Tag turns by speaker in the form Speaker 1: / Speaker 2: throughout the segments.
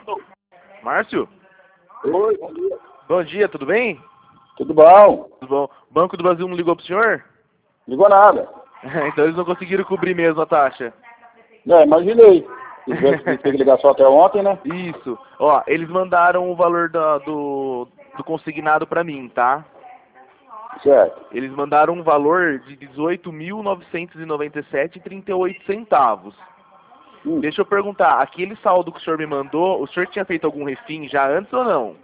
Speaker 1: Márcio?
Speaker 2: Oi, bom dia.
Speaker 1: Bom dia, tudo bem?
Speaker 2: Tudo bom?
Speaker 1: Tudo bom. O Banco do Brasil não ligou pro senhor?
Speaker 2: Ligou nada.
Speaker 1: Então eles não conseguiram cobrir mesmo a taxa.
Speaker 2: Imaginei. Se tivesse que ligar só até ontem, né?
Speaker 1: Isso. Ó, eles mandaram o valor do consignado pra mim, tá?
Speaker 2: Certo.
Speaker 1: Eles mandaram um valor de 18.997,38 centavos. Deixa eu perguntar, aquele saldo que o senhor me mandou, o senhor tinha feito algum refim já antes ou não?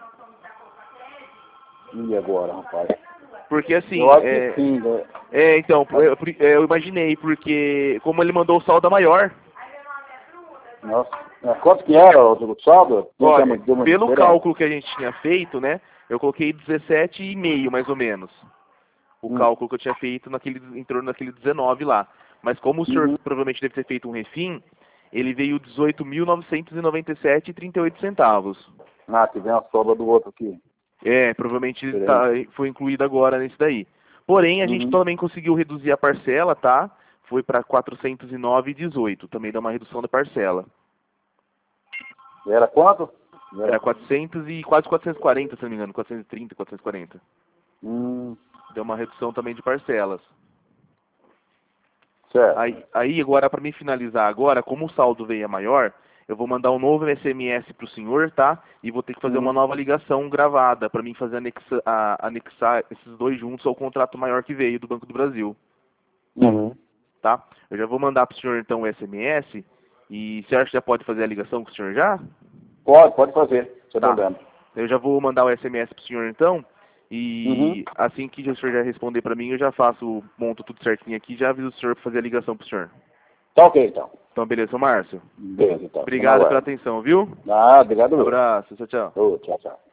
Speaker 2: E agora, rapaz?
Speaker 1: Porque assim,
Speaker 2: Eu acho que sim, né?
Speaker 1: então, eu imaginei, porque como ele mandou o saldo maior,
Speaker 2: Nossa. Quanto que era o saldo?
Speaker 1: olha,
Speaker 2: Deu uma
Speaker 1: pelo
Speaker 2: diferença?
Speaker 1: cálculo que a gente tinha feito, né, eu coloquei 17,5 mais ou menos. O cálculo que eu tinha feito em torno daquele 19 lá. Mas como o senhor provavelmente deve ter feito um refim, ele veio 18.997,38 centavos.
Speaker 2: Ah, que vem a sobra do outro aqui.
Speaker 1: Provavelmente foi incluído agora nesse daí. Porém, a gente também conseguiu reduzir a parcela, tá? Foi para 409,18. Também dá uma redução da parcela.
Speaker 2: Era quanto?
Speaker 1: Era 400 e quase 440, se não me engano. 430, 440. Deu uma redução também de parcelas.
Speaker 2: Certo.
Speaker 1: Aí agora, para me finalizar agora, como o saldo veio maior, eu vou mandar um novo SMS pro senhor, tá? E vou ter que fazer uma nova ligação gravada para mim fazer anexar esses dois juntos ao contrato maior que veio do Banco do Brasil. Tá? Eu já vou mandar pro senhor então o SMS e você acha que já pode fazer a ligação com o senhor já?
Speaker 2: Pode fazer, sem
Speaker 1: Tá.
Speaker 2: problema.
Speaker 1: Eu já vou mandar o SMS pro senhor então. E assim que o senhor já responder para mim, eu já monto tudo certinho aqui e já aviso o senhor para fazer a ligação pro senhor.
Speaker 2: Tá ok, então.
Speaker 1: Então, beleza, Márcio.
Speaker 2: Beleza, então.
Speaker 1: Obrigado pela atenção, viu?
Speaker 2: Ah, obrigado.
Speaker 1: Um abraço, tchau, tchau.
Speaker 2: Tchau, tchau.